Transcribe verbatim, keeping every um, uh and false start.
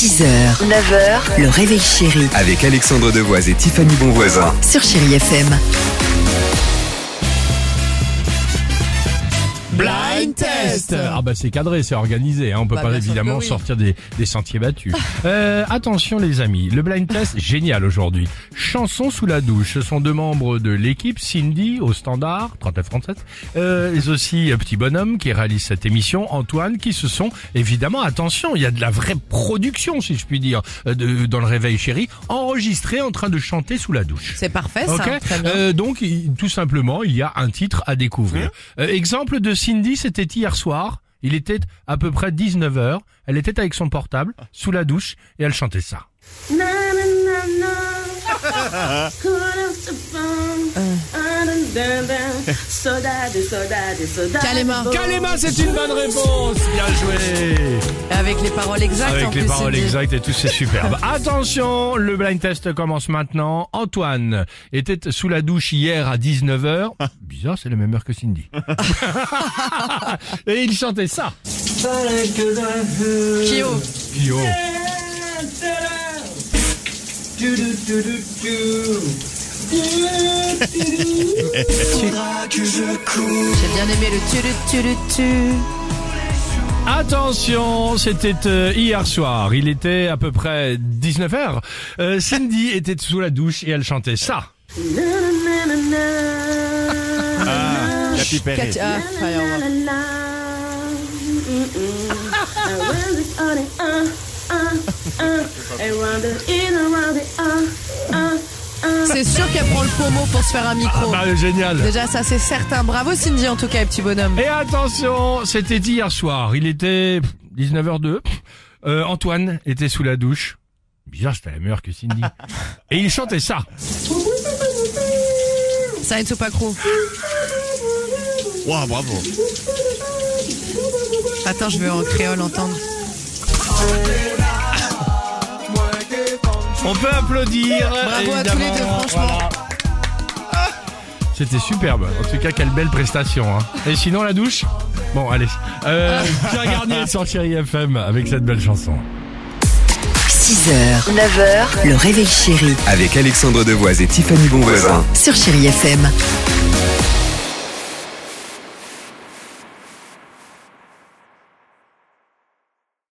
six heures, neuf heures, le réveil chéri Avec Alexandre Devoise et Tiffany Bonvoisin. sur Chéri F M. Blind Test. Ah bah c'est cadré, c'est organisé, hein. On peut Bah, pas bien sûr évidemment que oui. sortir des, des sentiers battus. euh, attention les amis, le Blind Test, génial aujourd'hui. Chanson sous la douche, ce sont deux membres de l'équipe, Cindy au standard, trente-neuf trente-sept, euh, et aussi euh, Petit Bonhomme qui réalise cette émission, Antoine, qui se sont évidemment, attention, il y a de la vraie production si je puis dire, euh, de, dans le réveil chéri, enregistré en train de chanter sous la douche. C'est parfait, ça. Ok. Très bien. Euh, donc, il- tout simplement, il y a un titre à découvrir. Euh, exemple de Cindy, c'était hier soir. Il était à peu près dix-neuf heures. Elle était avec son portable, sous la douche, et elle chantait ça. Na, na, na, na. Cool off the phone. Ah, dun, dun, dun. Saudade, saudade, saudade. Kalema. Bon. Kalema, c'est une bonne réponse. Bien joué. Avec les paroles exactes en Avec les plus. paroles Cindy. exactes et tout, c'est superbe. Attention, le blind test commence maintenant. Antoine était sous la douche hier à dix-neuf heures. Bizarre, c'est la même heure que Cindy. Et il chantait ça. Kyo. Kyo. J'ai bien aimé le tu tu tu tu. Attention, c'était euh, hier soir, il était à peu près dix-neuf heures. Euh, Cindy était sous la douche et elle chantait ça. Na, na, na, na, na. Katy Perry. Kat- ah, Firework. La, la, la. Mm, mm. Around it, on it, uh, uh, uh. Around it, in, around it, uh, uh, uh. C'est sûr qu'elle prend le pommeau pour se faire un micro. Bah, génial. Déjà, ça c'est certain. Bravo Cindy en tout cas, petit bonhomme. Et attention, c'était hier soir, il était dix-neuf heures deux. Euh, Antoine était sous la douche. Bizarre, c'était la même heure que Cindy. Et il chantait ça. Ça une soupe à crew. Wow, bravo. Attends, je veux en créole entendre. On peut applaudir. Bravo à tous les deux, évidemment. franchement. Voilà. C'était superbe. En tout cas, quelle belle prestation. Hein. Et sinon, la douche ? Bon, allez. Euh, Pierre Garnier sur Chéri F M avec cette belle chanson. six heures, neuf heures, le réveil chéri Avec Alexandre Devoise et Tiffany Bonvoisin. sur Chéri F M.